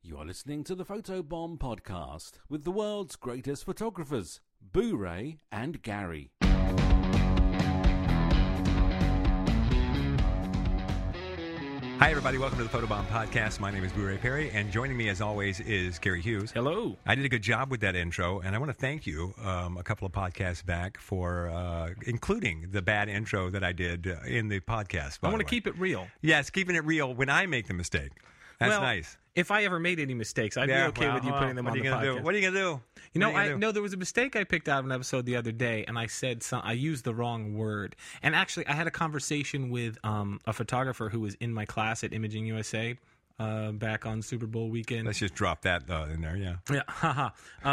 You are listening to the Photobomb Podcast with the world's greatest photographers, Boo Ray and Gary. Hi, everybody. Welcome to the Photobomb Podcast. My name is Boo Ray Perry, and joining me, as always, is Gary Hughes. Hello. I did a good job with that intro, and I want to thank you a couple of podcasts back for including the bad intro that I did in the podcast. I want to keep it real. Yes, keeping it real when I make the mistake. That's nice. If I ever made any mistakes, I'd be okay with you putting them on the podcast. What are you going to do? You know, there was a mistake I picked out of an episode the other day, and I used the wrong word. And actually, I had a conversation with a photographer who was in my class at Imaging USA back on Super Bowl weekend. Let's just drop that in there, yeah. Yeah, haha.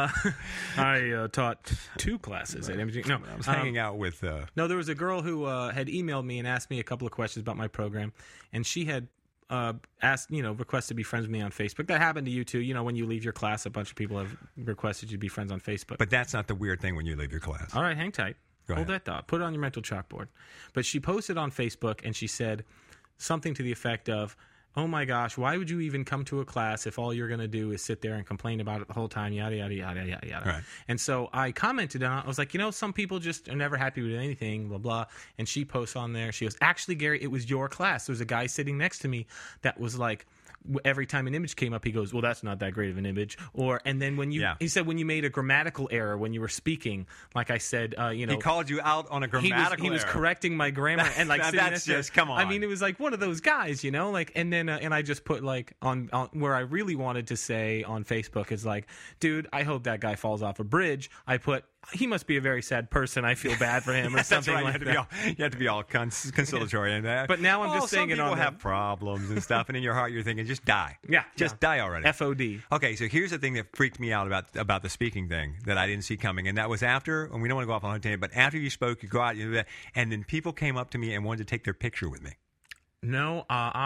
I taught 2 classes at Imaging. No, I was hanging out with... No, there was a girl who had emailed me and asked me a couple of questions about my program, and she had asked, requested to be friends with me on Facebook. That happened to you too. When you leave your class, a bunch of people have requested you to be friends on Facebook. But that's not the weird thing when you leave your class. All right, hang tight. Hold that thought. Put it on your mental chalkboard. But she posted on Facebook and she said something to the effect of, "Oh my gosh, why would you even come to a class if all you're going to do is sit there and complain about it the whole time, yada, yada, yada, yada, yada." Right. And so I commented on it. I was like, some people just are never happy with anything, blah, blah. And she posts on there. She goes, "Actually, Gary, it was your class. There was a guy sitting next to me that was like, every time an image came up, he goes, 'Well, that's not that great of an image.' And then he said when you made a grammatical error when you were speaking, like I said, he called you out on a grammatical he was error. correcting my grammar and like that's just come on. I mean, it was like one of those guys, and then and I just put like on where I really wanted to say on Facebook is like, dude, I hope that guy falls off a bridge. I put, he must be a very sad person. I feel bad for him, or something right. like that. You have to be all conciliatory in that. But now I'm just saying it on. Some people have problems and stuff, and in your heart you're thinking, just die. Yeah, just die already. FOD. Okay, so here's the thing that freaked me out about the speaking thing that I didn't see coming, and that was after. And we don't want to go off on a tangent, but after you spoke, you go out, and then people came up to me and wanted to take their picture with me. No,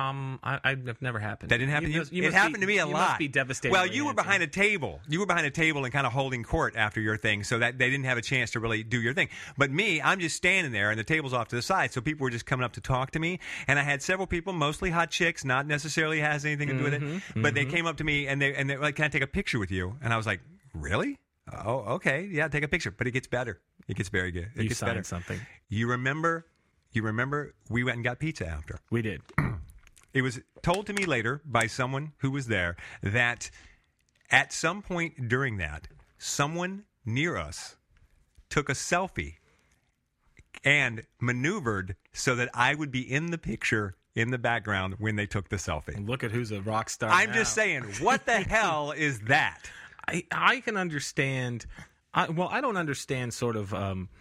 I've never happened. That didn't happen to you? It happened to me a lot. You must be devastated. Well, you were behind a table. You were behind a table and kind of holding court after your thing, so that they didn't have a chance to really do your thing. But me, I'm just standing there, and the table's off to the side, so people were just coming up to talk to me. And I had several people, mostly hot chicks, not necessarily has anything to do with it, but they came up to me, and they're like, "Can I take a picture with you?" And I was like, "Really? Oh, okay. Yeah, take a picture." But it gets better. It gets very good. It gets better. Something. You remember we went and got pizza after. We did. It was told to me later by someone who was there that at some point during that, someone near us took a selfie and maneuvered so that I would be in the picture in the background when they took the selfie. And look at who's a rock star I'm now. just saying, what the hell is that? I can understand. I don't understand sort of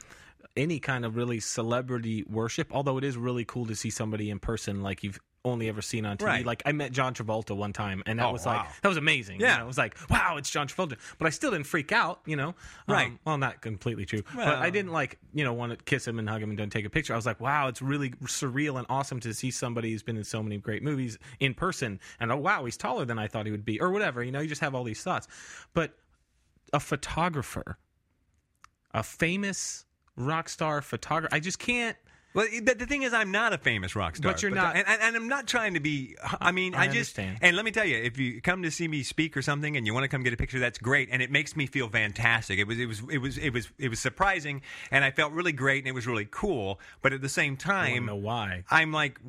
any kind of really celebrity worship, although it is really cool to see somebody in person like you've only ever seen on TV. Right. Like I met John Travolta one time, and that was wow. that was amazing. Yeah. It was like, wow, it's John Travolta. But I still didn't freak out, Right. Well, not completely true. Well. But I didn't want to kiss him and hug him and then take a picture. I was like, wow, it's really surreal and awesome to see somebody who's been in so many great movies in person. And oh, wow, he's taller than I thought he would be, or whatever. You just have all these thoughts. But a photographer, a famous rock star photographer, I just can't. Well, the thing is, I'm not a famous rock star. But you're not. And I'm not trying to be. I mean, I just. Understand. And let me tell you, if you come to see me speak or something, and you want to come get a picture, that's great, and it makes me feel fantastic. It was surprising, and I felt really great, and it was really cool. But at the same time, I don't know why. I'm like,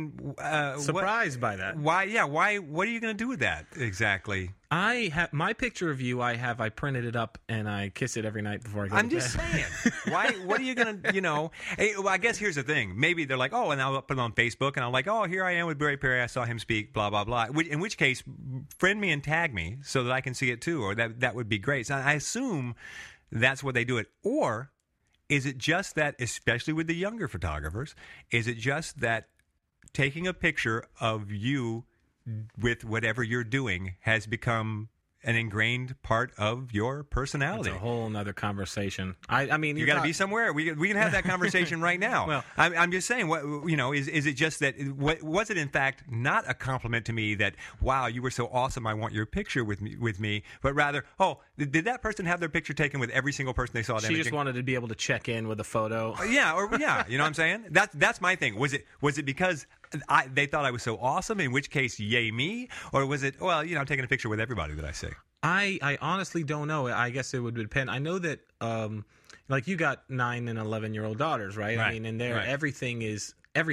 Surprised by that. Why? Yeah. Why? What are you going to do with that exactly? I have my picture of you. I printed it up and I kiss it every night before I go to bed. I'm just saying. Why? What are you gonna? Well, I guess here's the thing. Maybe they're like, oh, and I'll put it on Facebook, and I'm like, oh, here I am with Barry Perry. I saw him speak. Blah blah blah. In which case, friend me and tag me so that I can see it too, or that would be great. So I assume that's what they do it. Or is it just that, especially with the younger photographers, is it just that taking a picture of you with whatever you're doing has become an ingrained part of your personality? It's a whole nother conversation. I mean, you got to be somewhere. We can have that conversation right now. Well, I'm just saying. What is it just that? Was it in fact not a compliment to me that, wow, you were so awesome, I want your picture with me, but rather, oh, did that person have their picture taken with every single person they saw? She just wanted to be able to check in with a photo. Yeah, you know what I'm saying? That's my thing. Was it because they thought I was so awesome, in which case, yay me? Or was it, well, I'm taking a picture with everybody that I see? I honestly don't know. I guess it would depend. I know that, like you got 9 and 11-year-old daughters, right? Right. I mean, and there, Right. everything is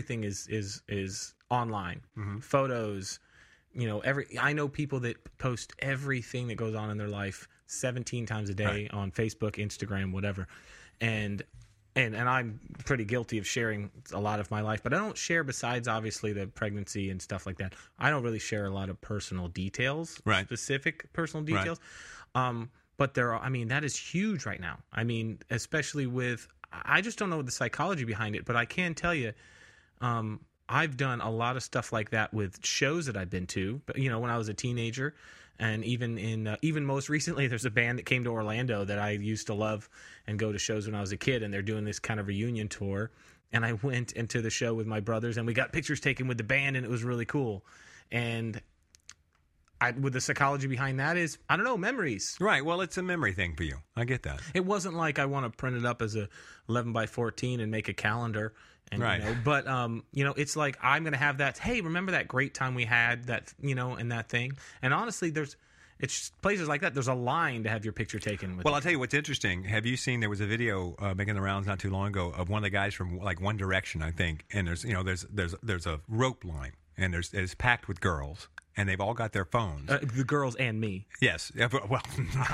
online. Mm-hmm. Photos, I know people that post everything that goes on in their life 17 times a day on Facebook, Instagram, whatever. And I'm pretty guilty of sharing a lot of my life, but I don't share, besides obviously the pregnancy and stuff like that. I don't really share a lot of personal details, Right. specific personal details. But that is huge right now. I mean, especially with, I just don't know the psychology behind it, but I can tell you, I've done a lot of stuff like that with shows that I've been to, but when I was a teenager. And even most recently, there's a band that came to Orlando that I used to love and go to shows when I was a kid, and they're doing this kind of reunion tour. And I went into the show with my brothers, and we got pictures taken with the band, and it was really cool. And with the psychology behind that is, I don't know, memories. Right. Well, it's a memory thing for you. I get that. It wasn't like I want to print it up as a 11 by 14 and make a calendar. And, Right. But it's like I'm going to have that. Hey, remember that great time we had that, and that thing. And honestly, it's places like that. There's a line to have your picture taken with. Well, I'll tell you what's interesting. Have you seen, there was a video making the rounds not too long ago of one of the guys from like One Direction, I think. And there's a rope line, and it's packed with girls. And they've all got their phones. The girls and me. Yes. Well,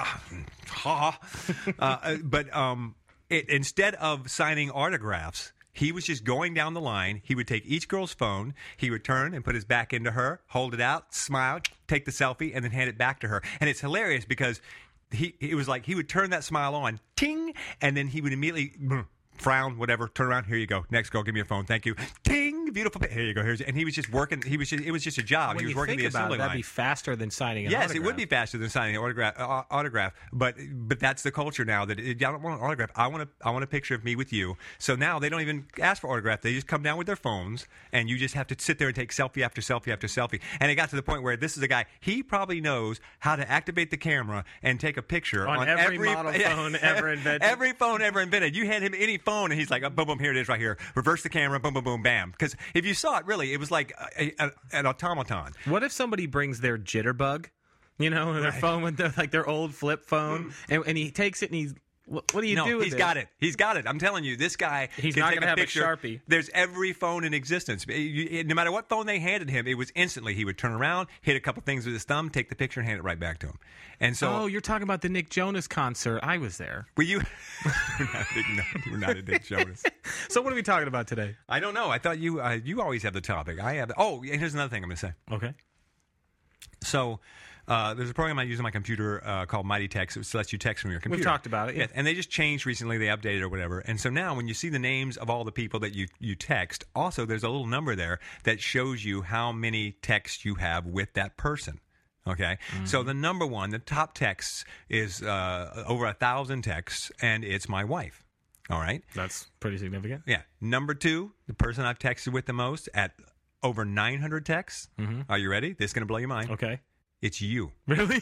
but instead of signing autographs, he was just going down the line. He would take each girl's phone. He would turn and put his back into her, hold it out, smile, take the selfie, and then hand it back to her. And it's hilarious because it was like he would turn that smile on, ting, and then he would immediately frown, whatever, turn around, here you go. Next girl, give me your phone. Thank you. Ting, beautiful. Here you go. And he was just working. It was just a job. When he was you working think the about assembly it, that'd line. be faster than signing an Yes, autograph. it would be faster than signing an autograph. But that's the culture now. That I don't want an autograph. I want a picture of me with you. So now they don't even ask for autograph. They just come down with their phones, and you just have to sit there and take selfie after selfie after selfie. And it got to the point where this is a guy. He probably knows how to activate the camera and take a picture on every model phone ever invented. Every phone ever invented. You hand him any phone, and he's like, boom, boom, here it is, right here. Reverse the camera, boom, boom, boom, bam. Because if you saw it, really, it was like an automaton. What if somebody brings their jitterbug, their phone with their old flip phone, and he takes it and he's, what do you do with he's it? got it. He's got it. I'm telling you, this guy. He's can not take going to have picture. a Sharpie. There's every phone in existence. No matter what phone they handed him, it was instantly. He would turn around, hit a couple things with his thumb, take the picture, and hand it right back to him. And so, oh, you're talking about the Nick Jonas concert. I was there. were you? We're not a Nick Jonas. So what are we talking about today? I don't know. I thought you always have the topic. I have. Oh, and here's another thing I'm going to say. Okay. So. There's a program I use on my computer called Mighty Text. It lets you text from your computer. We've talked about it, yeah. And they just changed recently. They updated or whatever. And so now when you see the names of all the people that you text, also there's a little number there that shows you how many texts you have with that person. Okay? Mm-hmm. So the number one, the top texts is over 1,000 texts, and it's my wife. All right? That's pretty significant. Yeah. Number two, the person I've texted with the most at over 900 texts. Mm-hmm. Are you ready? This is going to blow your mind. Okay. It's you. Really?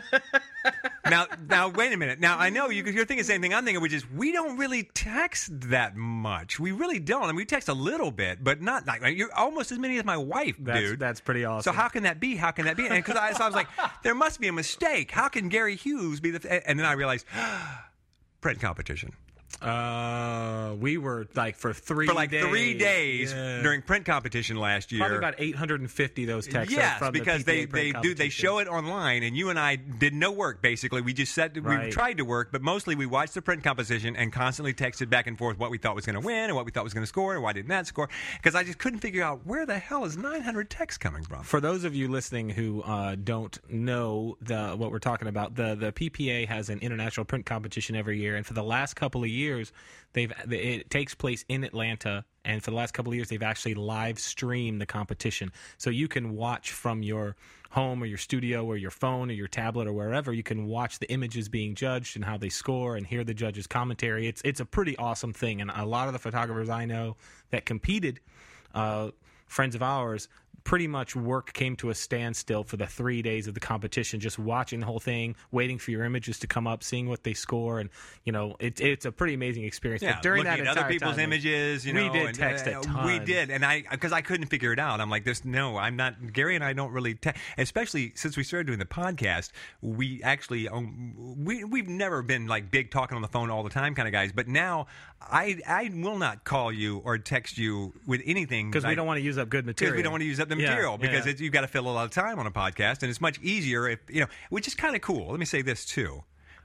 Now, wait a minute. Now, I know you're thinking the same thing I'm thinking, which is we don't really text that much. We really don't. I mean, we text a little bit, but not like you're almost as many as my wife, dude. That's pretty awesome. So how can that be? How can that be? And because I was like, there must be a mistake. How can Gary Hughes be the? And then I realized, print competition. We were like for 3 days during print competition last year. Probably about 850 of those texts. Yes, from because the PPA they show it online, and you and I did no work. Basically, we just we tried to work, but mostly we watched the print competition and constantly texted back and forth what we thought was going to win and what we thought was going to score and why didn't that score. Because I just couldn't figure out where the hell is 900 texts coming from. For those of you listening who don't know what we're talking about, the PPA has an international print competition every year, and for the last couple of years, it takes place in Atlanta, and for the last couple of years, they've actually live streamed the competition. So you can watch from your home or your studio or your phone or your tablet or wherever. You can watch the images being judged and how they score and hear the judges' commentary. It's a pretty awesome thing, and a lot of the photographers I know that competed, friends of ours, pretty much work came to a standstill for the 3 days of the competition, just watching the whole thing, waiting for your images to come up, seeing what they score, and it's a pretty amazing experience. Yeah, but during looking that at entire other people's time, images, we did text a ton. We did, and because I couldn't figure it out. I'm like, I'm not. Gary and I don't really, especially since we started doing the podcast. We actually, we've never been like big talking on the phone all the time kind of guys, but now I will not call you or text you with anything because we don't want to use up good material. Because we don't want to use up the material because you've got to fill a lot of time on a podcast, and it's much easier if which is kind of cool. Let me say this too.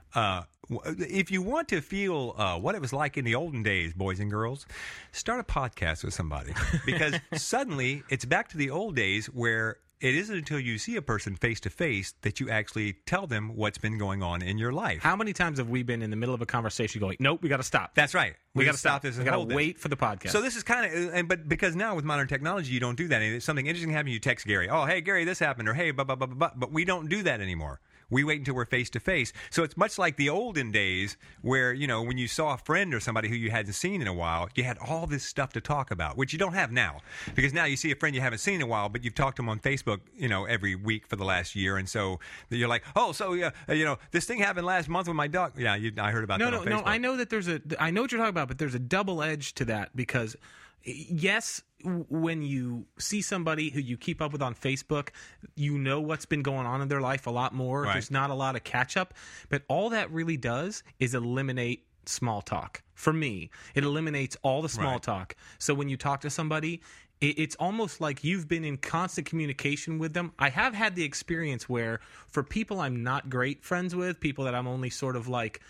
If you want to feel what it was like in the olden days, boys and girls, start a podcast with somebody because suddenly it's back to the old days where it isn't until you see a person face to face that you actually tell them what's been going on in your life. How many times have we been in the middle of a conversation going, nope, we got to stop. That's right. We got to stop this. We got to wait for the podcast. So this is kind of, but because now with modern technology, you don't do that. If something interesting happened, you text Gary. Oh, hey, Gary, this happened. Or hey, blah, blah, blah, blah, blah. But we don't do that anymore. We wait until we're face to face. So it's much like the olden days where, when you saw a friend or somebody who you hadn't seen in a while, you had all this stuff to talk about, which you don't have now. Because now you see a friend you haven't seen in a while, but you've talked to them on Facebook, every week for the last year. And so you're like, oh, so, this thing happened last month with my dog. Yeah, I heard about that on Facebook. No, I know that I know what you're talking about, but there's a double edge to that because, yes, when you see somebody who you keep up with on Facebook, you know what's been going on in their life a lot more. Right. There's not a lot of catch up, but all that really does is eliminate small talk. For me, it eliminates all the small talk. So when you talk to somebody, it's almost like you've been in constant communication with them. I have had the experience where for people I'm not great friends with, people that I'm only sort of like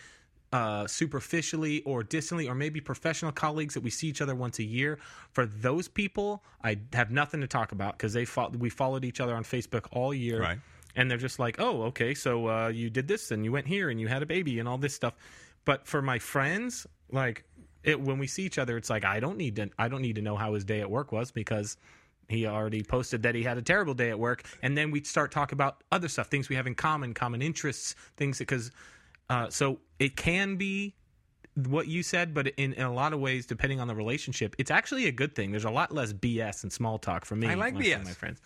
superficially or distantly, or maybe professional colleagues that we see each other once a year, for those people I have nothing to talk about because we followed each other on Facebook all year, right? And they're just like, oh, okay, so you did this and you went here and you had a baby and all this stuff. But for my friends, like when we see each other, it's like I don't need to know how his day at work was because he already posted that he had a terrible day at work, and then we start talking about other stuff, things we have in common interests, things because. So it can be what you said, but in a lot of ways, depending on the relationship, it's actually a good thing. There's a lot less BS and small talk for me. I like BS. My friends.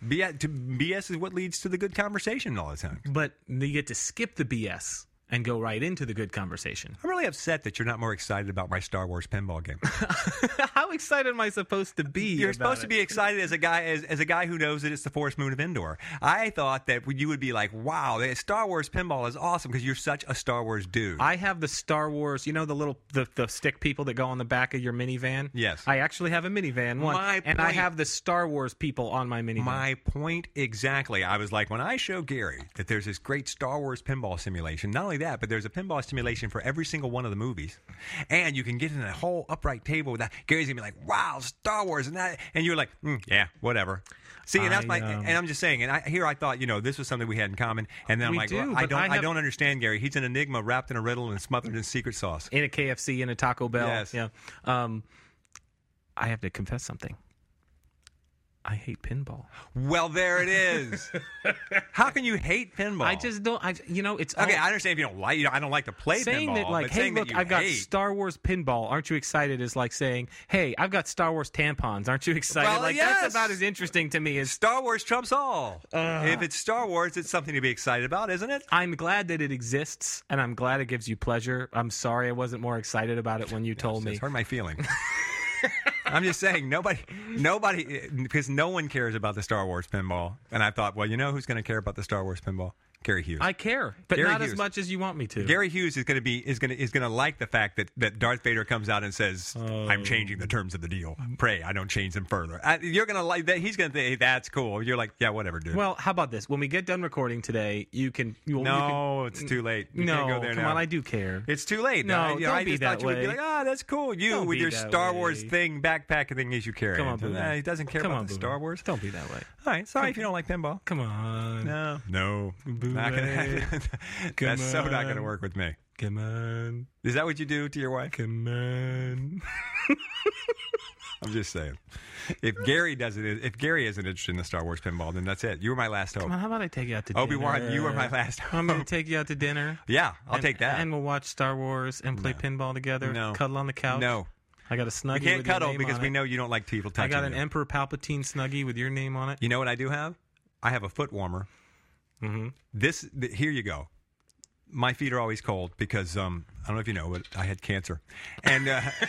BS is what leads to the good conversation all the time. But you get to skip the BS and go right into the good conversation. I'm really upset that you're not more excited about my Star Wars pinball game. How excited am I supposed to be? You're supposed to be excited as a guy who knows that it's the forest moon of Endor. I thought that you would be like, wow, Star Wars pinball is awesome because you're such a Star Wars dude. I have the Star Wars, the little the stick people that go on the back of your minivan. Yes. I actually have a minivan one, and I have the Star Wars people on my minivan. My point exactly. I was like, when I show Gary that there's this great Star Wars pinball simulation, not only that, but there's a pinball simulation for every single one of the movies, and you can get in a whole upright table with that. Gary's gonna be like, "Wow, Star Wars," and you're like, yeah, whatever. See, and that's and I'm just saying, and I thought, this was something we had in common, and then I'm like, I don't understand Gary. He's an enigma wrapped in a riddle and smothered in secret sauce. In a KFC, in a Taco Bell. Yes. Yeah. I have to confess something. I hate pinball. Well, there it is. How can you hate pinball? I just don't. It's okay. I understand if you don't like. I don't like to play saying pinball. That, like, hey, look, I've got Star Wars pinball. Aren't you excited? Is like saying, hey, I've got Star Wars tampons. Aren't you excited? Well, like yes. That's about as interesting to me as Star Wars trumps all. If it's Star Wars, it's something to be excited about, isn't it? I'm glad that it exists, and I'm glad it gives you pleasure. I'm sorry I wasn't more excited about it when you told me. It's hurt my feelings. I'm just saying, nobody, because no one cares about the Star Wars pinball. And I thought, well, who's going to care about the Star Wars pinball? Gary Hughes. I care, but Gary not Hughes. As much as you want me to. Gary Hughes is going to like the fact that Darth Vader comes out and says, "I'm changing the terms of the deal. Pray I don't change them further." You're going to like that. He's going to think, hey, that's cool. You're like, yeah, whatever, dude. Well, how about this? When we get done recording today, it's too late. You can't go there now. Come on, I do care. It's too late. No, don't I be just that thought you would be way. like, that's cool. You with your Star Wars thing, backpack thing is you carry. Come on, Boo. He doesn't care about the Star Wars. Don't be that way. All right, sorry if you don't like pinball. Come on. No, not gonna happen. That's so not going to work with me. Come on. Is that what you do to your wife? Come on. I'm just saying. If Gary isn't interested in the Star Wars pinball, then that's it. You were my last hope. Come on, how about I take you out to dinner? Obi-Wan, you were my last hope. I'm going to take you out to dinner. Yeah, I'll take that. And we'll watch Star Wars and play pinball together. No. Cuddle on the couch. No. I got a Snuggie. We can't with your cuddle name because on we it. know you don't like people I touching got an you. Emperor Palpatine Snuggie with your name on it. You know what I do have? I have a foot warmer. Mm-hmm. Here you go. My feet are always cold because I don't know if you know, but I had cancer, and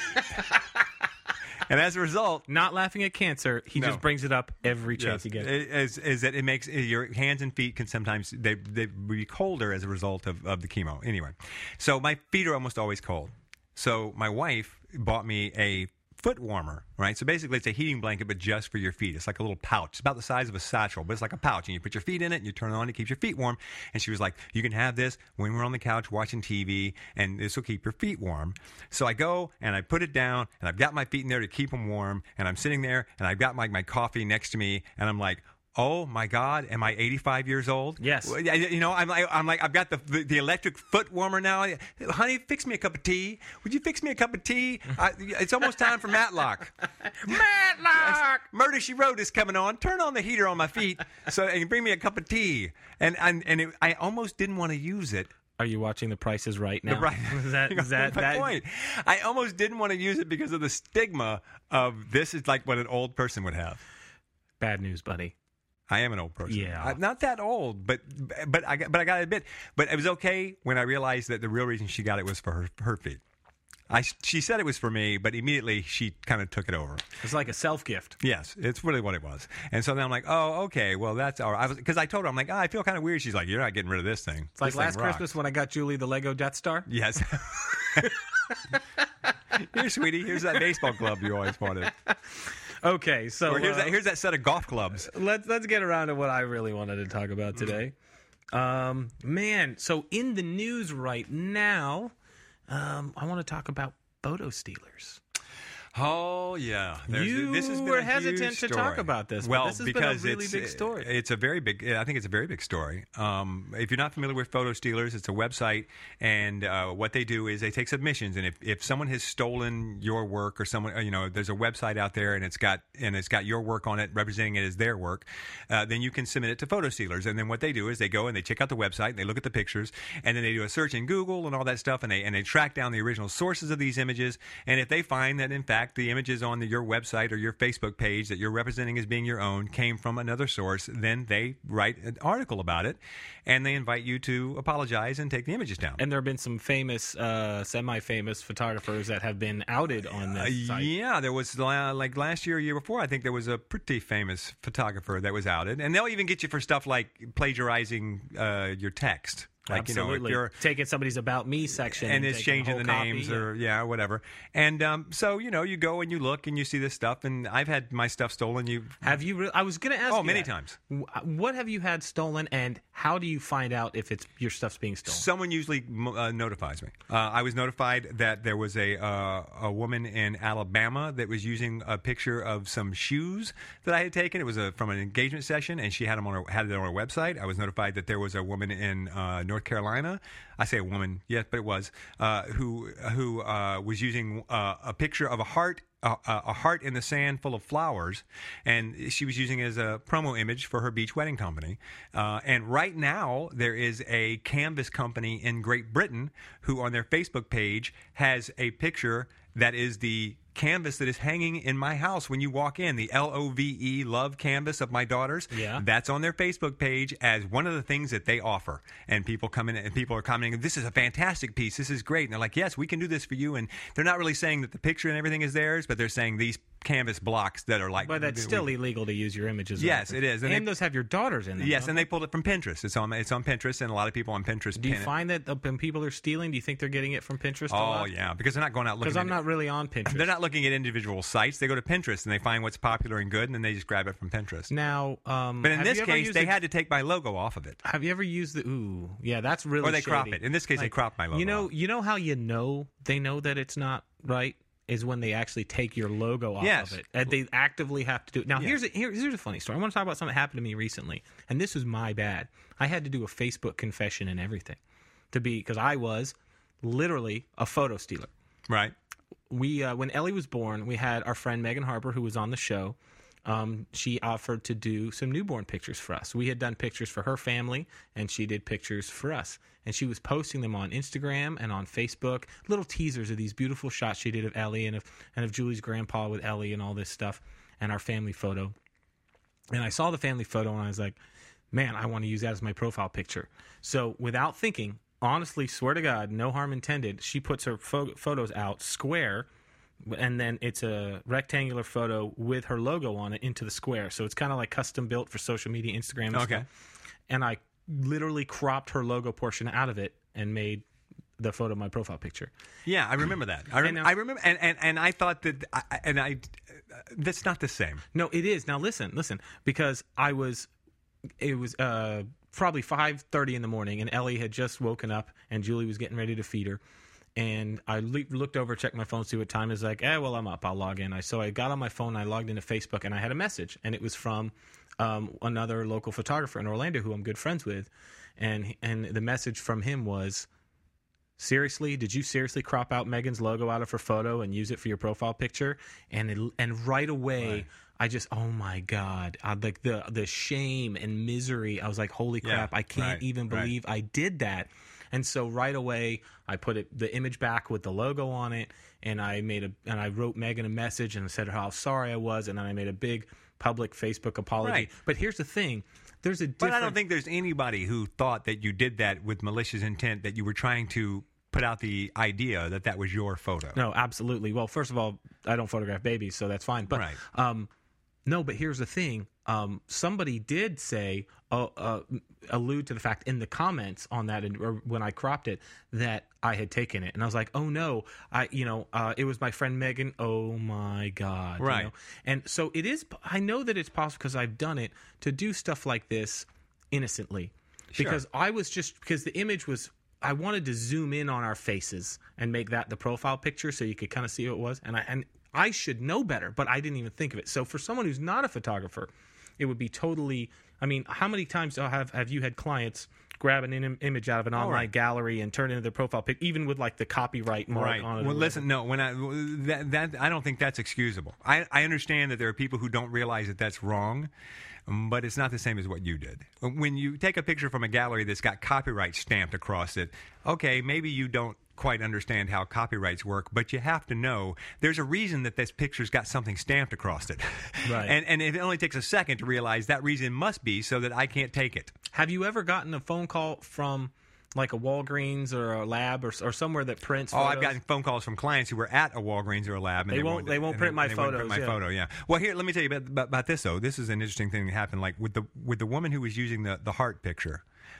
and as a result, Not laughing at cancer. He No. just brings it up every chance he gets. is that it makes your hands and feet can sometimes they be colder as a result of the chemo. Anyway, so my feet are almost always cold. So my wife bought me a foot warmer, right? So basically it's a heating blanket, but just for your feet. It's like a little pouch. It's about the size of a satchel, but it's like a pouch, and you put your feet in it, and you turn it on, it keeps your feet warm. And she was like, you can have this when we're on the couch watching TV, and this will keep your feet warm. So I go, and I put it down, and I've got my feet in there to keep them warm, and I'm sitting there, and I've got my coffee next to me, and I'm like, oh my God, am I 85 years old? Yes. You know, I'm like, I've got the electric foot warmer now. Honey, fix me a cup of tea. Would you fix me a cup of tea? It's almost time for Matlock. Matlock! Murder, She Wrote is coming on. Turn on the heater on my feet and bring me a cup of tea. I almost didn't want to use it. Are you watching The Price is Right now? Right. Is that my point? I almost didn't want to use it because of the stigma of this is like what an old person would have. Bad news, buddy. I am an old person. Yeah. I'm not that old, but I got to admit, but it was okay when I realized that the real reason she got it was for her feet. She said it was for me, but immediately she kind of took it over. It's like a self-gift. Yes, it's really what it was. And so then I'm like, oh, okay, well, that's all right. Because I told her, I'm like, I feel kind of weird. She's like, you're not getting rid of this thing. It's like This thing last rocks. Christmas when I got Julie the Lego Death Star. Yes. Here, sweetie, here's that baseball glove you always wanted. Okay, so Or here's that set of golf clubs. let's get around to what I really wanted to talk about today. Man, so in the news right now, I want to talk about photo stealers. Oh yeah, This has been were hesitant to talk about this. Well, but this has because been a really big story. It's a very big. I think it's a very big story. If you're not familiar with Photo Stealers, it's a website, and what they do is they take submissions, and if someone has stolen your work or someone, there's a website out there, and it's got your work on it, representing it as their work, then you can submit it to Photo Stealers, and then what they do is they go and they check out the website, and they look at the pictures, and then they do a search in Google and all that stuff, and they track down the original sources of these images, and if they find that in fact the images on your website or your Facebook page that you're representing as being your own came from another source, then they write an article about it, and they invite you to apologize and take the images down. And there have been some famous, semi-famous photographers that have been outed on this site. Yeah, there was like last year or year before, I think there was a pretty famous photographer that was outed, and they'll even get you for stuff like plagiarizing your text. Like, Absolutely. if you're taking somebody's About Me section and it's taking changing the whole names copy, or whatever. And so, you go and you look and you see this stuff, and I've had my stuff stolen. Have you? I was going to ask you many that. times. What have you had stolen, and how do you find out if your stuff's being stolen? Someone usually notifies me. I was notified that there was a woman in Alabama that was using a picture of some shoes that I had taken. It was from an engagement session, and she had them had it on her website. I was notified that there was a woman in North Carolina. I say a woman, yes, but it was who was using a picture of a heart in the sand full of flowers, and she was using it as a promo image for her beach wedding company. And right now, there is a canvas company in Great Britain who, on their Facebook page, has a picture that is the canvas that is hanging in my house when you walk in, the LOVE love canvas of my daughter's. Yeah. That's on their Facebook page as one of the things that they offer. And people come in and people are commenting, this is a fantastic piece, this is great. And they're like, yes, we can do this for you. And they're not really saying that the picture and everything is theirs, but they're saying these canvas blocks that are like... But that's still illegal to use your images. Yes, it is. And those have your daughters in them. Yes, and they pulled it from Pinterest. It's on Pinterest, and a lot of people on Pinterest Do you pin it. find that when people are stealing, do you think they're getting it from Pinterest a Oh, lot? yeah, because they're not going out looking Because at I'm not really on Pinterest. They're not looking at individual sites. They go to Pinterest, and they find what's popular and good, and then they just grab it from Pinterest. Now, But in this case, they had to take my logo off of it. Have you ever used the... Ooh, yeah, that's really Or they crop shady. it. In this case, they crop my logo off. You know how they know that it's not right? Is when they actually take your logo off Yes. of it. And they actively have to do it. Now, Yeah. here's a funny story. I want to talk about something that happened to me recently. And this was my bad. I had to do a Facebook confession and everything. Because I was literally a photo stealer. Right. We when Ellie was born, we had our friend Megan Harper, who was on the show. she offered to do some newborn pictures for us. We had done pictures for her family, and she did pictures for us. And she was posting them on Instagram and on Facebook, little teasers of these beautiful shots she did of Ellie and of Julie's grandpa with Ellie and all this stuff, and our family photo. And I saw the family photo, and I was like, man, I want to use that as my profile picture. So without thinking, honestly, swear to God, no harm intended, she puts her photos out square, and then it's a rectangular photo with her logo on it into the square. So it's kind of like custom built for social media, Instagram and stuff. And I literally cropped her logo portion out of it and made the photo my profile picture. Yeah, I remember that. I remember, and I thought that, that's not the same. No, it is. Now listen, because it was probably 5:30 in the morning, and Ellie had just woken up, and Julie was getting ready to feed her. And I looked over, checked my phone, see what time it is. Like, well, I'm up. I'll log in. So I got on my phone, I logged into Facebook, and I had a message, and it was from another local photographer in Orlando who I'm good friends with, and the message from him was, seriously, did you seriously crop out Megan's logo out of her photo and use it for your profile picture? And right away, right. I just, oh my God, like the shame and misery. I was like, holy crap, I can't even believe I did that. And so right away, I put the image back with the logo on it, and I wrote Megan a message and said how sorry I was, and then I made a big public Facebook apology. Right. But here's the thing. But I don't think there's anybody who thought that you did that with malicious intent, that you were trying to put out the idea that was your photo. No, absolutely. Well, first of all, I don't photograph babies, so that's fine. But no, but here's the thing. Somebody did say, allude to the fact in the comments on that, or when I cropped it, that I had taken it, and I was like, oh no, it was my friend Megan. Oh my God, right? You know? And so it is. I know that it's possible because I've done it to do stuff like this innocently, because because the image was. I wanted to zoom in on our faces and make that the profile picture so you could kind of see who it was, and I should know better, but I didn't even think of it. So for someone who's not a photographer, it would be totally. I mean, how many times have you had clients grab an image out of an online gallery and turn it into their profile pic, even with like the copyright mark on it? Well, listen, no, I don't think that's excusable. I understand that there are people who don't realize that that's wrong, but it's not the same as what you did. When you take a picture from a gallery that's got copyright stamped across it, okay, maybe you don't quite understand how copyrights work, but you have to know there's a reason that this picture's got something stamped across it. Right. And it only takes a second to realize that reason must be so that I can't take it. Have you ever gotten a phone call from like a Walgreens or a lab or somewhere that prints photos? I've gotten phone calls from clients who were at a Walgreens or a lab. And they won't print my photos. Print my photo, yeah. Well, here, let me tell you about this, though. This is an interesting thing that happened, like with the woman who was using the heart picture.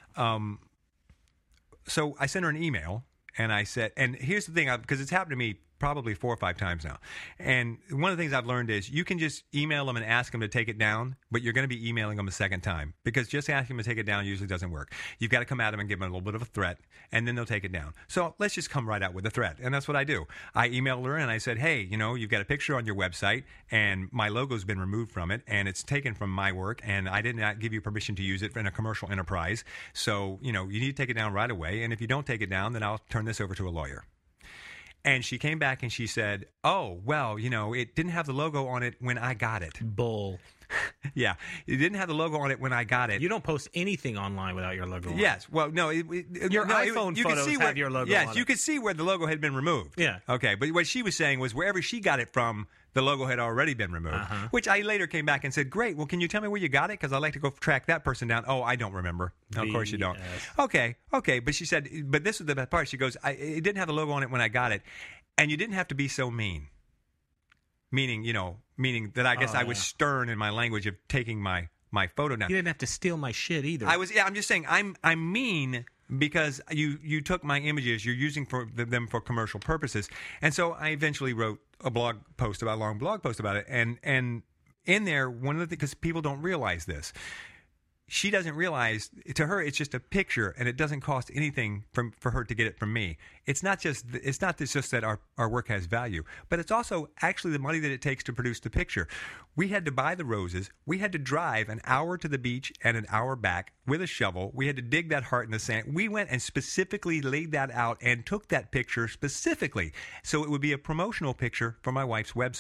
So I sent her an email, and I said, and here's the thing, because it's happened to me probably 4 or 5 times now. And one of the things I've learned is you can just email them and ask them to take it down, but you're going to be emailing them a second time, because just asking them to take it down usually doesn't work. You've got to come at them and give them a little bit of a threat, and then they'll take it down. So let's just come right out with a threat. And that's what I do. I emailed her and I said, hey, you've got a picture on your website, and my logo's been removed from it, and it's taken from my work, and I did not give you permission to use it in a commercial enterprise. So, you need to take it down right away. And if you don't take it down, then I'll turn this over to a lawyer. And she came back and she said, oh, well, it didn't have the logo on it when I got it. Bull. Yeah. It didn't have the logo on it when I got it. You don't post anything online without your logo on it. Yes. Well, no. Your iPhone photos have your logo on it. Yes, you could see where the logo had been removed. Yeah. Okay. But what she was saying was wherever she got it from, the logo had already been removed, which I later came back and said, great, well, can you tell me where you got it? Because I'd like to go track that person down. Oh, I don't remember. No, of course you don't. Okay. But she said, but this is the best part. She goes, it didn't have the logo on it when I got it. And you didn't have to be so mean. Meaning that I guess I was stern in my language of taking my photo down. You didn't have to steal my shit either. I'm just saying I'm mean because you took my images, you're using them for commercial purposes. And so I eventually wrote a long blog post about it. And in there, one of the things, because people don't realize this, she doesn't realize, to her, it's just a picture, and it doesn't cost anything for her to get it from me. It's not just that our work has value, but it's also actually the money that it takes to produce the picture. We had to buy the roses. We had to drive an hour to the beach and an hour back with a shovel. We had to dig that heart in the sand. We went and specifically laid that out and took that picture specifically so it would be a promotional picture for my wife's website.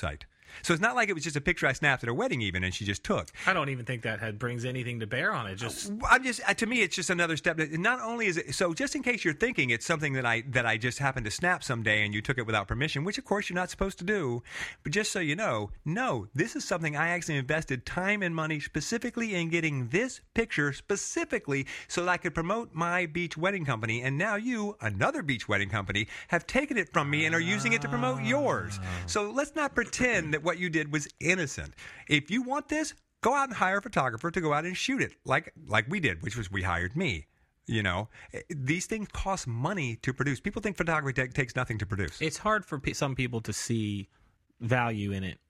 So it's not like it was just a picture I snapped at a wedding even and she just took. I don't even think that brings anything to bear on it. Just To me, it's just another step. Not only is it, so just in case you're thinking it's something that I just happened to snap someday and you took it without permission, which of course you're not supposed to do, but just so you know, no, this is something I actually invested time and money specifically in getting this picture specifically so that I could promote my beach wedding company, and now you, another beach wedding company, have taken it from me and are using it to promote yours. So let's not pretend that what you did was innocent. If you want this, go out and hire a photographer to go out and shoot it, like we did, which was we hired me. You know, these things cost money to produce. People think photography takes nothing to produce. It's hard for some people to see value in it.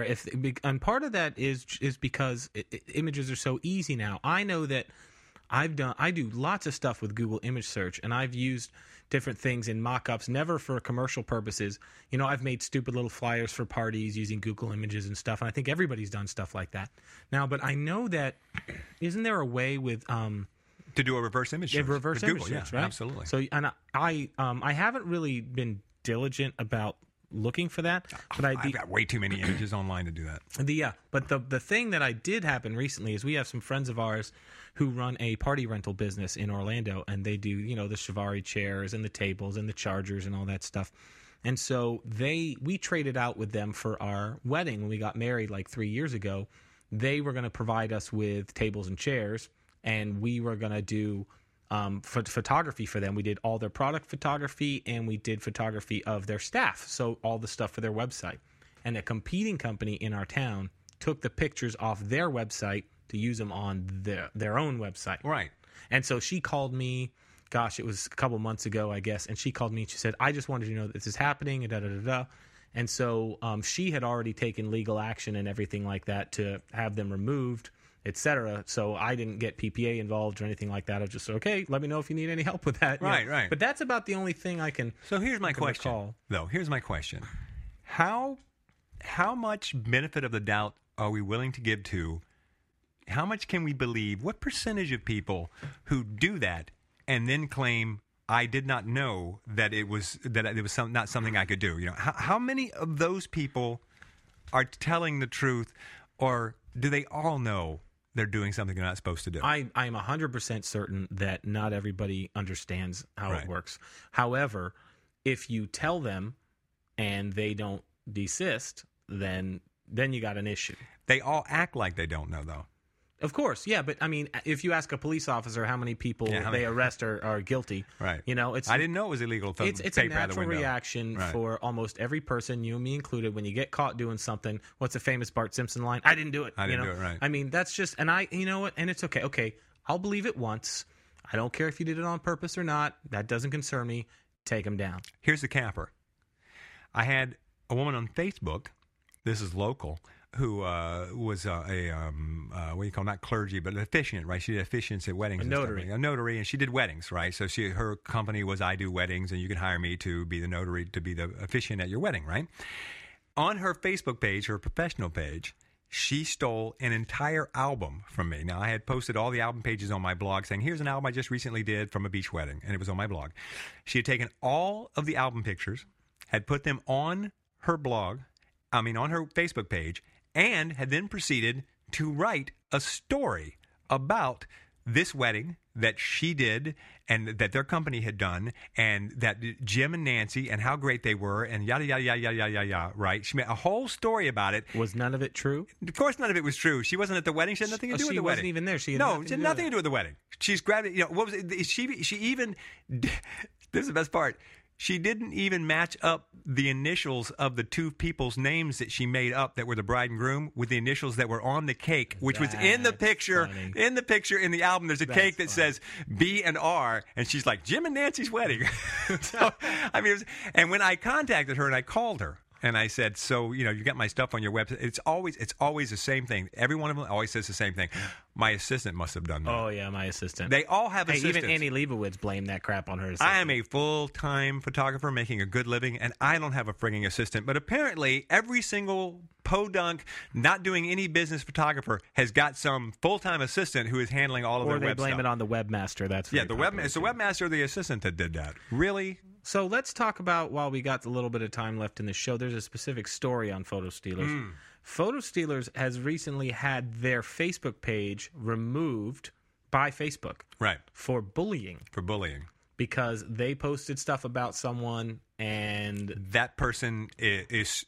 And part of that is because images are so easy now. I know that I do lots of stuff with Google image search, and I've used different things in mock-ups, never for commercial purposes. You know, I've made stupid little flyers for parties using Google Images and stuff, and I think everybody's done stuff like that now. But I know that, isn't there a way with to do a reverse image search? Reverse with image Google, search, yeah, right? Absolutely. So, and I haven't really been diligent about looking for that, but I've got way too many images online to do that. But the thing that I did happen recently is we have some friends of ours who run a party rental business in Orlando, and they do, you know, the Chiavari chairs and the tables and the chargers and all that stuff. And so we traded out with them for our wedding when we got married like 3 years ago. They were going to provide us with tables and chairs, and we were going to do photography for them. We did all their product photography, and we did photography of their staff, so all the stuff for their website. And a competing company in our town took the pictures off their website to use them on their own website. Right. And so she called me, gosh, it was a couple months ago, I guess, and she called me and she said, I just wanted you to know that this is happening, and da-da-da-da. And so she had already taken legal action and everything like that to have them removed, etc. So I didn't get PPA involved or anything like that. I was just, okay, let me know if you need any help with that. Right, right. But that's about the only thing I can. So here's my question, recall. though. Here's my question: How much benefit of the doubt are we willing to give to? How much can we believe? What percentage of people who do that and then claim I did not know that it was not something I could do? You know, how many of those people are telling the truth, or do they all know they're doing something they're not supposed to do? I am 100% certain that not everybody understands how Right. it works. However, if you tell them and they don't desist, then you got an issue. They all act like they don't know, though. Of course, yeah, but I mean, if you ask a police officer how many people they arrest are guilty, Right. You know, it's I didn't know it was illegal to it's a paper out the natural window. reaction Right. for almost every person, you and me included. When you get caught doing something, what's the famous Bart Simpson line? I didn't do it. I didn't you know? do it, right. I mean, that's just, and you know what? And it's okay. Okay, I'll believe it once. I don't care if you did it on purpose or not. That doesn't concern me. Take them down. Here's the capper. I had a woman on Facebook, this is local, who was what do you call, not clergy, but an officiant, right? She did officiants at weddings. A and notary. Stuff. A notary, and she did weddings, right? So her company was I Do Weddings, and you can hire me to be the notary, to be the officiant at your wedding, right? On her Facebook page, her professional page, she stole an entire album from me. Now, I had posted all the album pages on my blog saying, here's an album I just recently did from a beach wedding, and it was on my blog. She had taken all of the album pictures, had put them on her blog, on her Facebook page, and had then proceeded to write a story about this wedding that she did and that their company had done, and that Jim and Nancy and how great they were, and yada, yada, yada, yada, yada, yada, right? She made a whole story about it. Was none of it true? Of course, none of it was true. She wasn't at the wedding. She had nothing to do with the wedding. She wasn't even there. She had nothing to do with the wedding. She's grabbed it. You know, what was it? She even, this is the best part. She didn't even match up the initials of the two people's names that she made up that were the bride and groom with the initials that were on the cake, which was in the picture. Funny. In the picture in the album, there's a cake that says B and R, and she's like, Jim and Nancy's wedding. So, I mean, and when I contacted her and I called her, and I said, so, you know, you got my stuff on your website. It's always the same thing. Every one of them always says the same thing. My assistant must have done that. Oh, yeah, my assistant. They all have assistants. Even Annie Leibovitz blamed that crap on her assistant. I am a full-time photographer making a good living, and I don't have a frigging assistant. But apparently, every single podunk, not doing any business photographer has got some full-time assistant who is handling all of their web stuff. Or they blame it on the webmaster. That's the webmaster or the assistant that did that. Really? So let's talk about, while we got a little bit of time left in the show, there's a specific story on Photo Stealers. Photo Stealers has recently had their Facebook page removed by Facebook. Right. For bullying. For bullying. Because they posted stuff about someone and that person is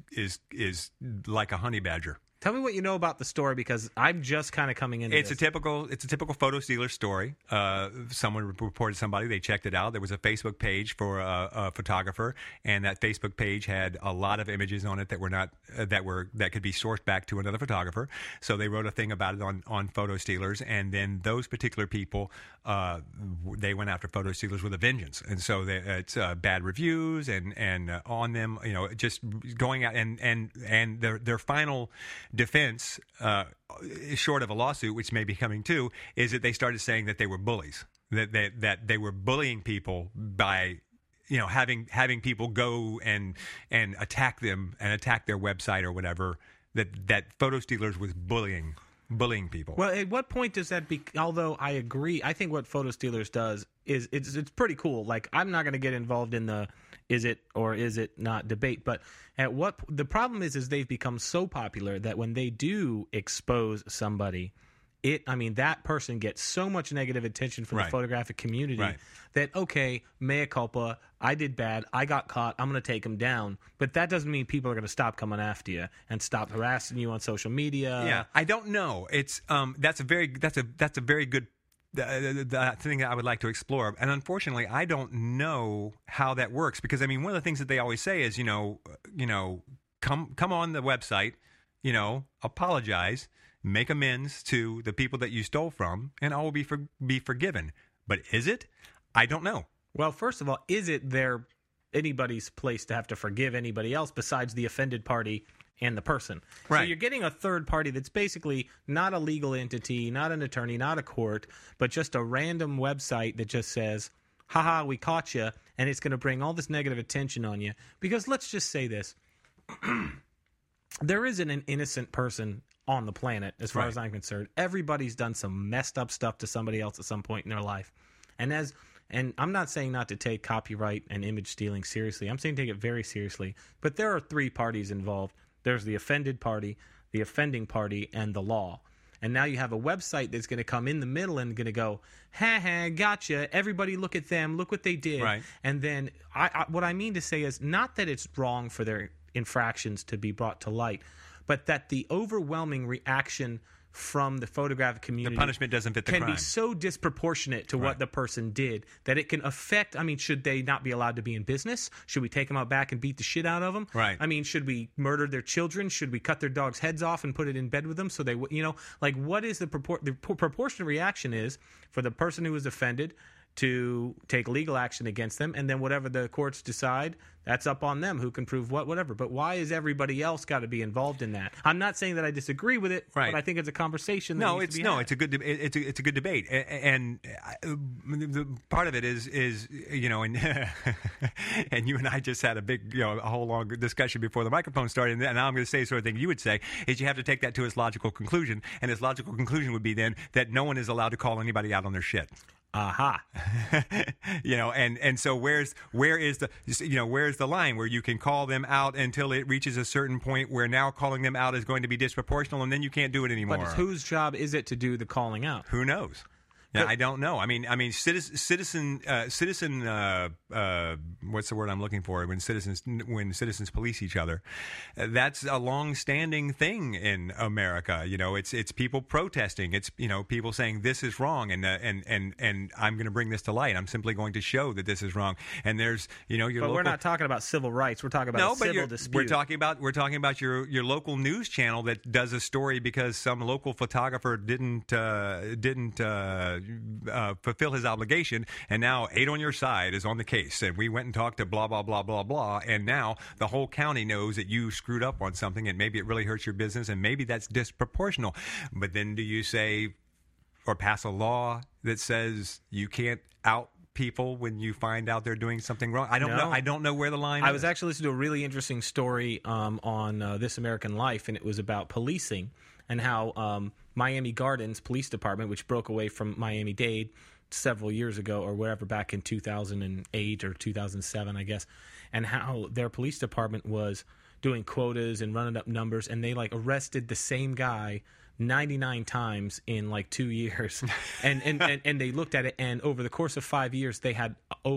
like a honey badger. Tell me what you know about the story, because I'm just kind of coming into It's a typical photo stealer story. Someone reported somebody. They checked it out. There was a Facebook page for a photographer, and that Facebook page had a lot of images on it that could be sourced back to another photographer. So they wrote a thing about it on Photo Stealers, and then those particular people they went after Photo Stealers with a vengeance. And so it's bad reviews and on them, just going out and their final defense, short of a lawsuit, which may be coming too, is that they started saying that they were bullies, that they were bullying people by having people go and attack them and attack their website or whatever, that Photo Stealers was bullying people. Well, at what point does that although I agree, I think what Photo Stealers does is it's pretty cool. Like, I'm not going to get involved in the is it or is it not debate, but the problem is they've become so popular that when they do expose somebody, that person gets so much negative attention from the photographic community that, okay, mea culpa, I did bad, I got caught, I'm going to take them down. But that doesn't mean people are going to stop coming after you and stop harassing you on social media. Yeah, I don't know. It's that's a very good the thing that I would like to explore. And unfortunately, I don't know how that works, because one of the things that they always say is, come on the website, apologize, make amends to the people that you stole from, and all will be forgiven. But is it? I don't know. Well, first of all, is it anybody's place to have to forgive anybody else besides the offended party and the person? Right. So you're getting a third party that's basically not a legal entity, not an attorney, not a court, but just a random website that just says, haha, we caught you, and it's going to bring all this negative attention on you. Because let's just say this. There isn't an innocent person on the planet, as far as I'm concerned. Everybody's done some messed up stuff to somebody else at some point in their life. And I'm not saying not to take copyright and image stealing seriously. I'm saying take it very seriously. But there are three parties involved. There's the offended party, the offending party, and the law. And now you have a website that's going to come in the middle and going to go, ha, gotcha, everybody look at them, look what they did. Right. And then what I mean to say is not that it's wrong for their infractions to be brought to light, but that the overwhelming reaction from the photographic community, the punishment doesn't fit the crime, can be so disproportionate to what the person did that it can affect. Should they not be allowed to be in business? Should we take them out back and beat the shit out of them? Right. Should we murder their children? Should we cut their dogs' heads off and put it in bed with them so they, what is the proportionate reaction is for the person who was offended to take legal action against them, and then whatever the courts decide, that's up on them, who can prove whatever. But why is everybody else got to be involved in that? I'm not saying that I disagree with it, but I think it's a conversation that needs to be had. It's a good it's a good debate, and the part of it is and and you and I just had a big a whole long discussion before the microphone started, and now I'm going to say the sort of thing you would say is you have to take that to its logical conclusion, and its logical conclusion would be then that no one is allowed to call anybody out on their shit. Aha. And so where is the line where you can call them out until it reaches a certain point where now calling them out is going to be disproportional, and then you can't do it anymore. But whose job is it to do the calling out? Who knows? Yeah, I don't know. Citizen. What's the word I'm looking for? When citizens police each other, that's a long-standing thing in America. It's people protesting. It's people saying this is wrong, and I'm going to bring this to light. I'm simply going to show that this is wrong. And there's But we're not talking about civil rights. We're talking about a civil dispute. We're talking about your local news channel that does a story because some local photographer didn't fulfill his obligation, and now 8 on Your Side is on the case, and we went and talked to blah blah blah blah blah, and now the whole county knows that you screwed up on something, and maybe it really hurts your business, and maybe that's disproportional. But then do you say or pass a law that says you can't out people when you find out they're doing something wrong? I don't know. I don't know where the line is. I was actually listening to a really interesting story on This American Life, and it was about policing and how Miami Gardens Police Department, which broke away from Miami-Dade several years ago or whatever, back in 2008 or 2007, I guess, and how their police department was doing quotas and running up numbers, and they like arrested the same guy 99 times in like 2 years, and they looked at it, and over the course of 5 years they had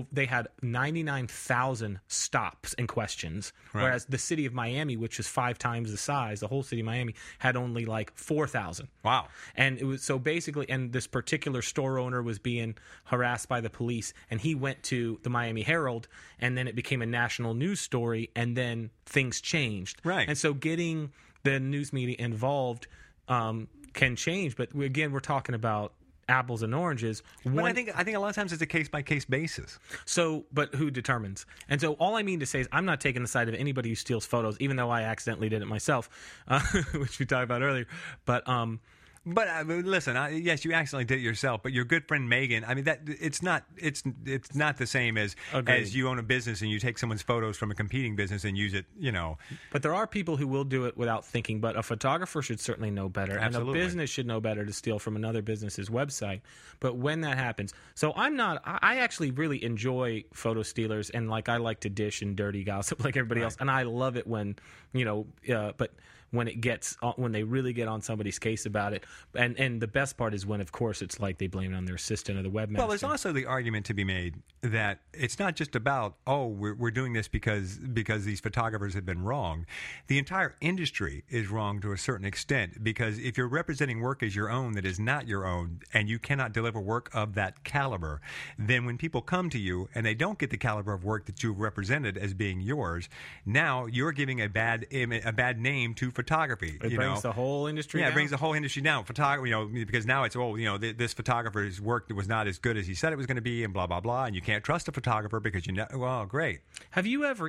99,000 stops and questions, whereas the city of Miami, which is 5 times the size, the whole city of Miami, had only like 4,000. Wow. And it was so basically, and this particular store owner was being harassed by the police, and he went to the Miami Herald, and then it became a national news story, and then things changed. Right. And so getting the news media involved can change, but we're talking about apples and oranges. But I think a lot of times it's a case by case basis. So, but who determines? And so, all I mean to say is, I'm not taking the side of anybody who steals photos, even though I accidentally did it myself, which we talked about earlier. But But listen, yes, you accidentally did it yourself. But your good friend Megan, I mean, that it's not the same as you own a business and you take someone's photos from a competing business and use it. But there are people who will do it without thinking. But a photographer should certainly know better, Absolutely. and a business should know better to steal from another business's website. But when that happens, so I actually really enjoy photo stealers, and like I like to dish and dirty gossip like everybody else, and I love it when but when they really get on somebody's case about it. And the best part is when, of course, it's like they blame it on their assistant or the webmaster. Well, there's also the argument to be made that it's not just about, we're doing this because these photographers have been wrong. The entire industry is wrong to a certain extent, because if you're representing work as your own that is not your own, and you cannot deliver work of that caliber, then when people come to you and they don't get the caliber of work that you've represented as being yours, now you're giving a bad name to photography. It brings the whole industry down. Yeah, it brings the whole industry down. Photography, because now it's, this photographer's work was not as good as he said it was going to be, and blah, blah, blah, and you can't trust a photographer because great. Have you ever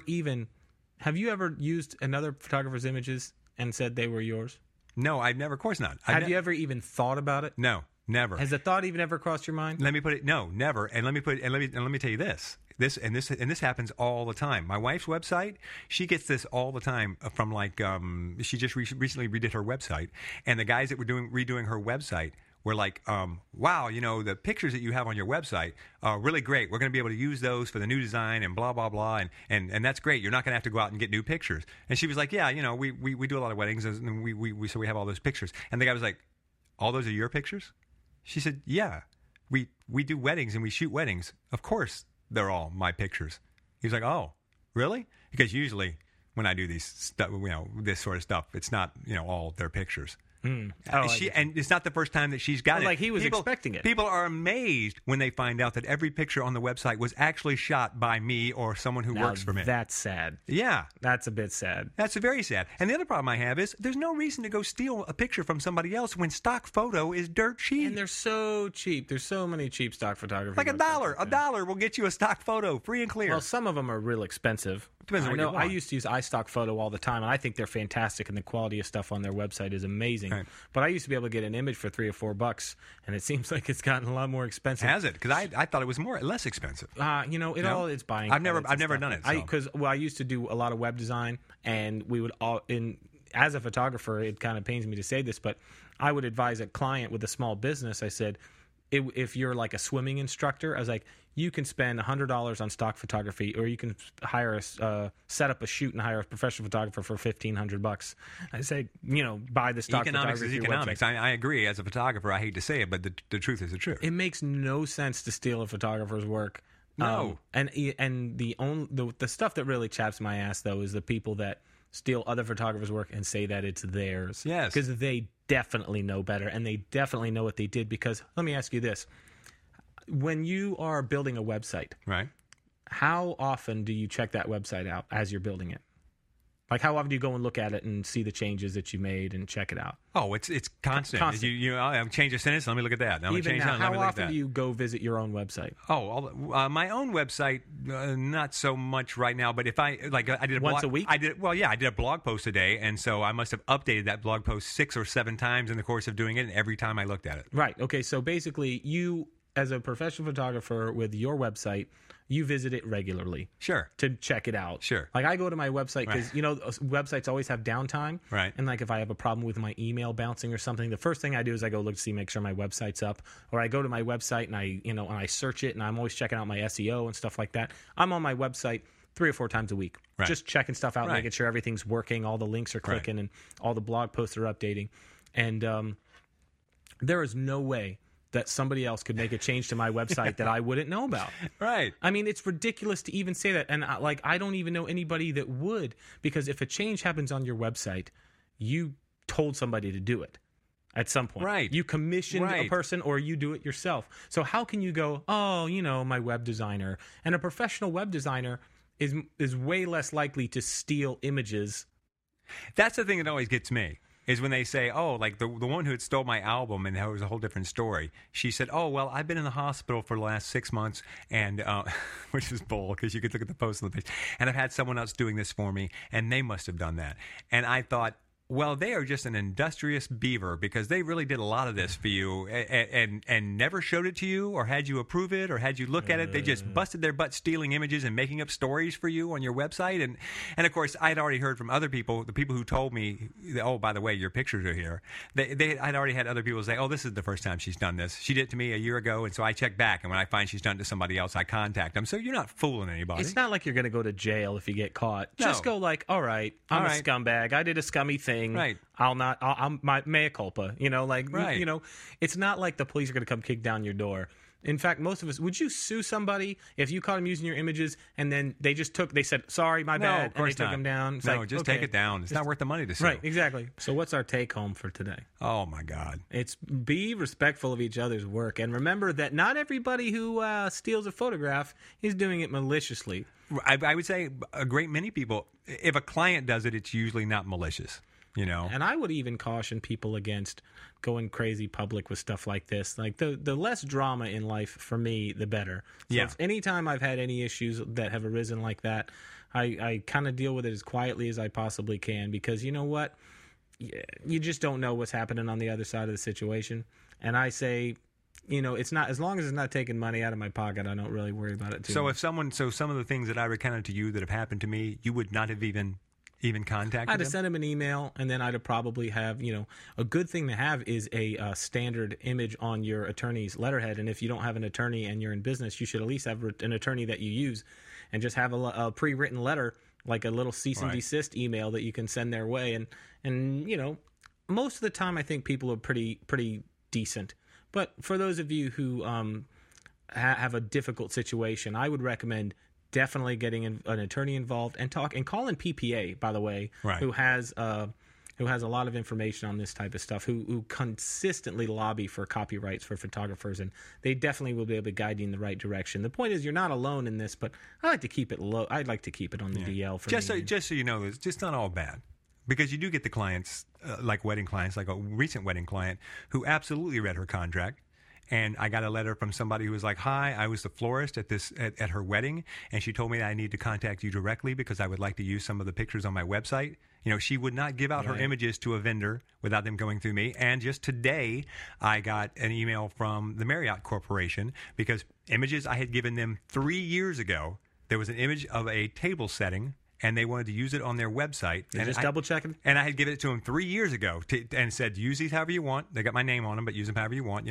used another photographer's images and said they were yours? No, I've never, of course not. Have you ever even thought about it? No, never. Has the thought even ever crossed your mind? Let me put it, no, never. And let me tell you this. This happens all the time. My wife's website, she gets this all the time from she just recently redid her website, and the guys that were redoing her website were like, wow, the pictures that you have on your website are really great. We're going to be able to use those for the new design and blah, blah, blah. And that's great. You're not going to have to go out and get new pictures. And she was like, yeah, we do a lot of weddings, and so we have all those pictures. And the guy was like, all those are your pictures? She said, yeah, we do weddings and we shoot weddings. Of course, they're all my pictures. He was like, oh, really? Because usually when I do these stuff, this sort of stuff, it's not, all their pictures. And it's not the first time that she's got it. Like he was expecting it. People are amazed when they find out that every picture on the website was actually shot by me or someone who works for me. That's sad. Yeah. That's a bit sad. That's very sad. And the other problem I have is there's no reason to go steal a picture from somebody else when stock photo is dirt cheap. And they're so cheap. There's so many cheap stock photographers. Like $1. $1 will get you a stock photo free and clear. Well, some of them are real expensive. Depends on what you want. I used to use iStock Photo all the time, and I think they're fantastic, and the quality of stuff on their website is amazing. Right. But I used to be able to get an image for $3 or $4, and it seems like it's gotten a lot more expensive. Has it? Because I thought it was less expensive. All it's buying. I've never done it. Because I used to do a lot of web design, and we would as a photographer, it kind of pains me to say this, but I would advise a client with a small business. I said, if you're like a swimming instructor, I was like, you can spend $100 on stock photography, or you can set up a shoot and hire a professional photographer for $1,500. I say, buy the stock economics photography. Is economics. I agree. As a photographer, I hate to say it, but the truth is the truth. It makes no sense to steal a photographer's work. No. And the stuff that really chaps my ass, though, is the people that steal other photographers' work and say that it's theirs. Yes. Because they definitely know better, and they definitely know what they did. Because let me ask you this. When you are building a website, right? How often do you check that website out as you're building it? Like, how often do you go and look at it and see the changes that you made and check it out? Oh, it's constant. You change a sentence. Let me look at that. Even now, how often do you go visit your own website? Oh, my own website, not so much right now. But if I did once a week. I did a blog post a day, and so I must have updated that blog post 6 or 7 times in the course of doing it, and every time I looked at it. Right. Okay. So basically, as a professional photographer with your website, you visit it regularly. Sure. To check it out. Sure. Like I go to my website because, websites always have downtime. Right. And like if I have a problem with my email bouncing or something, the first thing I do is I go look to see, make sure my website's up. Or I go to my website and I search it and I'm always checking out my SEO and stuff like that. I'm on my website 3 or 4 times a week. Right. Just checking stuff out, Right. making sure everything's working, all the links are clicking, and all the blog posts are updating. And there is no way that somebody else could make a change to my website that I wouldn't know about. Right. I mean, it's ridiculous to even say that. And I don't even know anybody that would, because if a change happens on your website, you told somebody to do it at some point. Right. You commissioned a Right. person or you do it yourself. So how can you go, oh, my web designer, and a professional web designer is way less likely to steal images. That's the thing that always gets me. Is when they say, oh, like the one who had stole my album, and that was a whole different story. She said, oh, well, I've been in the hospital for the last 6 months, and which is bull, because you could look at the post on the page, and I've had someone else doing this for me, and they must have done that. And I thought, well, they are just an industrious beaver, because they really did a lot of this for you and never showed it to you or had you approve it or had you look at it. They just busted their butt stealing images and making up stories for you on your website. And of course, I'd already heard from other people, the people who told me, oh, by the way, your pictures are here. I'd already had other people say, oh, this is the first time she's done this. She did it to me a year ago, and so I check back, and when I find she's done it to somebody else, I contact them. So you're not fooling anybody. It's not like you're going to go to jail if you get caught. No. Just go like, all right, I'm All a right. scumbag. I did a scummy thing. Right. I'm my mea culpa. Right. It's not like the police are going to come kick down your door. In fact, most of us, would you sue somebody if you caught them using your images and then they said, sorry, my No, bad, of course and they took not. them down? It's No, like, just okay. take it down. It's not worth the money to sue. Right, exactly. So what's our take home for today? Oh, my God. It's be respectful of each other's work, and remember that not everybody who steals a photograph is doing it maliciously. I would say a great many people, if a client does it, it's usually not malicious, And I would even caution people against going crazy public with stuff like this. Like the less drama in life for me, the better. So Yeah. if anytime I've had any issues that have arisen like that, I kind of deal with it as quietly as I possibly can, because you know what? You just don't know what's happening on the other side of the situation. And I say, it's not, as long as it's not taking money out of my pocket, I don't really worry about it too much. So some of the things that I recounted to you that have happened to me, you would not have even contacted I'd have them? sent him an email, and then I'd have probably have, a good thing to have is a standard image on your attorney's letterhead. And if you don't have an attorney and you're in business, you should at least have an attorney that you use, and just have a pre-written letter, like a little cease and Right. desist email that you can send their way. And most of the time I think people are pretty decent. But for those of you who have a difficult situation, I would recommend definitely getting an attorney involved and calling PPA, by the way, Right. who has a lot of information on this type of stuff, who consistently lobby for copyrights for photographers, and they definitely will be able to guide you in the right direction. The point is, you're not alone in this, but I like to keep it low. I'd like to keep it on the DL for just me. so you know, it's just not all bad, because you do get the clients, like wedding clients, like a recent wedding client who absolutely read her contract. And I got a letter from somebody who was like, "Hi, I was the florist at her wedding, and she told me that I need to contact you directly because I would like to use some of the pictures on my website." She would not give out her Right. images to a vendor without them going through me. And just today, I got an email from the Marriott Corporation because images I had given them 3 years ago. There was an image of a table setting, and they wanted to use it on their website. You're just double checking. And I had given it to them 3 years ago and said, use these however you want. They got my name on them, but use them however you want.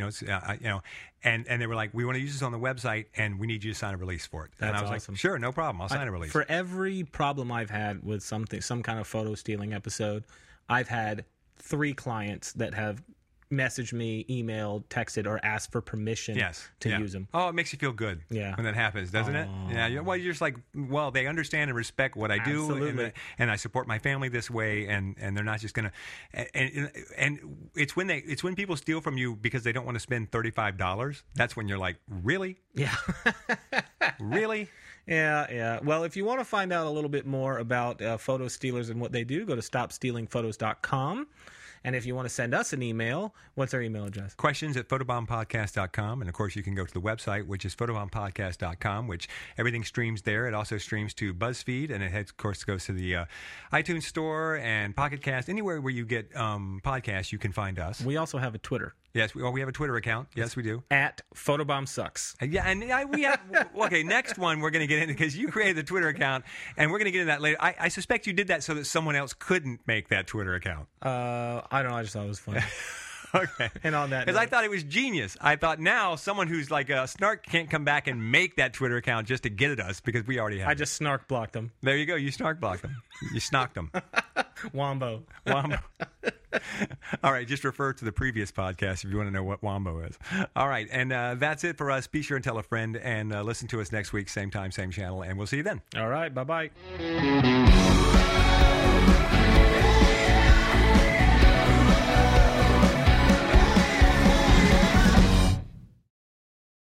And they were like, we want to use this on the website, and we need you to sign a release for it. And That's I was awesome. like, sure, no problem. I'll sign a release. For every problem I've had with some kind of photo stealing episode, I've had 3 clients that have messaged me, emailed, texted, or asked for permission to use them. Oh, it makes you feel good when that happens, doesn't it? Yeah. You're just like, well, they understand and respect what I do. Absolutely. And I support my family this way, and they're not just going to. And it's when people steal from you because they don't want to spend $35. That's when you're like, really? Yeah. Really? Yeah. Well, if you want to find out a little bit more about photo stealers and what they do, go to stopstealingphotos.com. And if you want to send us an email, what's our email address? Questions at photobombpodcast.com. And, of course, you can go to the website, which is photobombpodcast.com, which everything streams there. It also streams to BuzzFeed, and it, of course, goes to the iTunes Store and Pocket Cast. Anywhere where you get podcasts, you can find us. We also have a Twitter. Yes, we have a Twitter account. Yes, we do. At Photobomb Sucks. Yeah, and we have. Okay, next one we're going to get into because you created the Twitter account, and we're going to get into that later. I suspect you did that so that someone else couldn't make that Twitter account. I don't know. I just thought it was funny. Okay. And on that, because I thought it was genius. I thought now someone who's like a snark can't come back and make that Twitter account just to get at us because we already have. I just snark blocked them. There you go. You snark blocked them. You snocked them. Wombo. Wombo. All right, just refer to the previous podcast if you want to know what Wombo is. All right, and that's it for us. Be sure and tell a friend and listen to us next week, same time, same channel, and we'll see you then. All right, bye-bye.